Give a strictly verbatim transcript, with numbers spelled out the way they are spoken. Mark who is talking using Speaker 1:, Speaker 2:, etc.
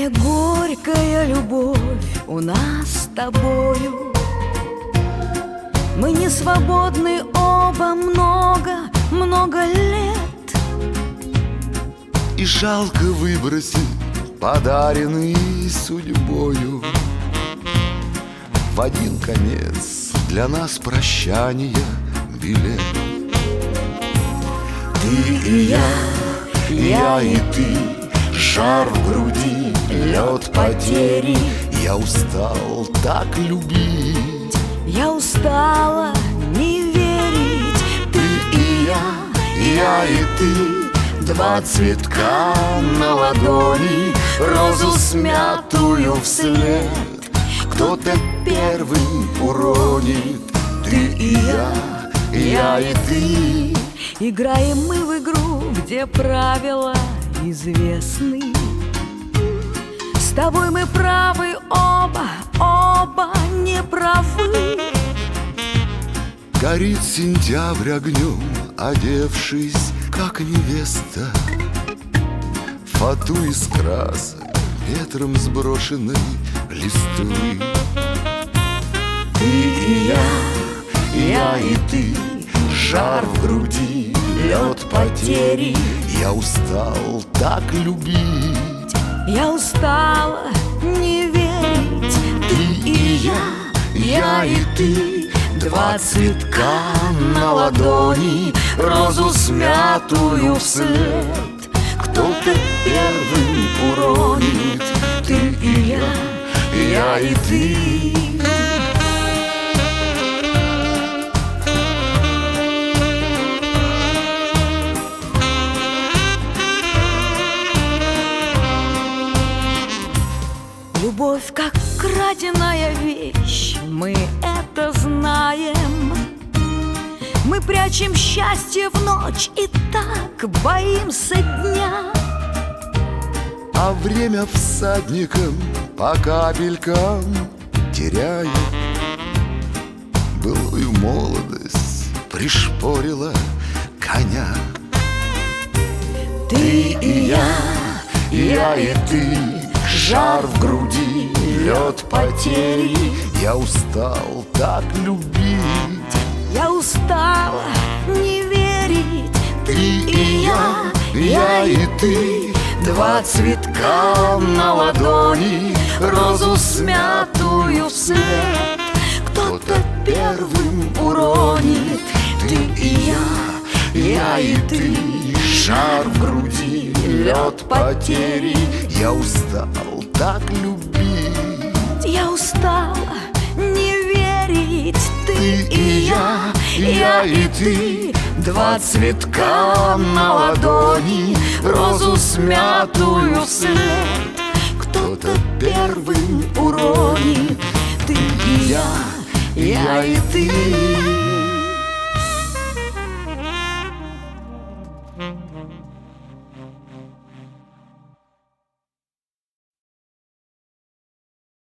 Speaker 1: Какая горькая любовь у нас с тобою. Мы не свободны оба много, много лет.
Speaker 2: И жалко выбросить подаренный судьбою в один конец для нас прощания билет. Ты и я, я и ты, жар в груди, лед потери. Я устал так любить,
Speaker 1: я устала не верить.
Speaker 2: ты и я, я и ты, два цветка на ладони, розу смятую вслед кто-то первым уронит. Ты и я, я и ты.
Speaker 1: Играем мы в игру, где правила известны. С тобой мы правы оба, оба не правы.
Speaker 2: Горит сентябрь огнем, одевшись, как невеста, фату из красок, ветром сброшенной листвы. Ты и я, я и ты, жар в груди, лед потери. Я устал так любить,
Speaker 1: я устала не верить.
Speaker 2: ты и я, я и ты, два цветка на ладони, розу смятую вслед кто-то первым уронит. Ты и я, я и ты.
Speaker 1: Любовь как краденая вещь, мы это знаем. Мы прячем счастье в ночь и так боимся дня.
Speaker 2: А время всадникам по капелькам теряет. Былую молодость пришпорила коня.
Speaker 1: Ты и я,
Speaker 2: я и ты, жар в груди, лед потери. Я устал так любить,
Speaker 1: я устала не верить.
Speaker 2: ты и я, я и ты, два цветка на ладони, розу смятую вслед кто-то первым уронит. Ты и я, я и ты, жар в груди, лед потери. Я устал так любить,
Speaker 1: я устала не верить. Ты,
Speaker 2: ты и я, я и ты, два цветка на ладони, розу смятую вслед кто-то первым уронит.
Speaker 1: ты и я,
Speaker 2: я и ты.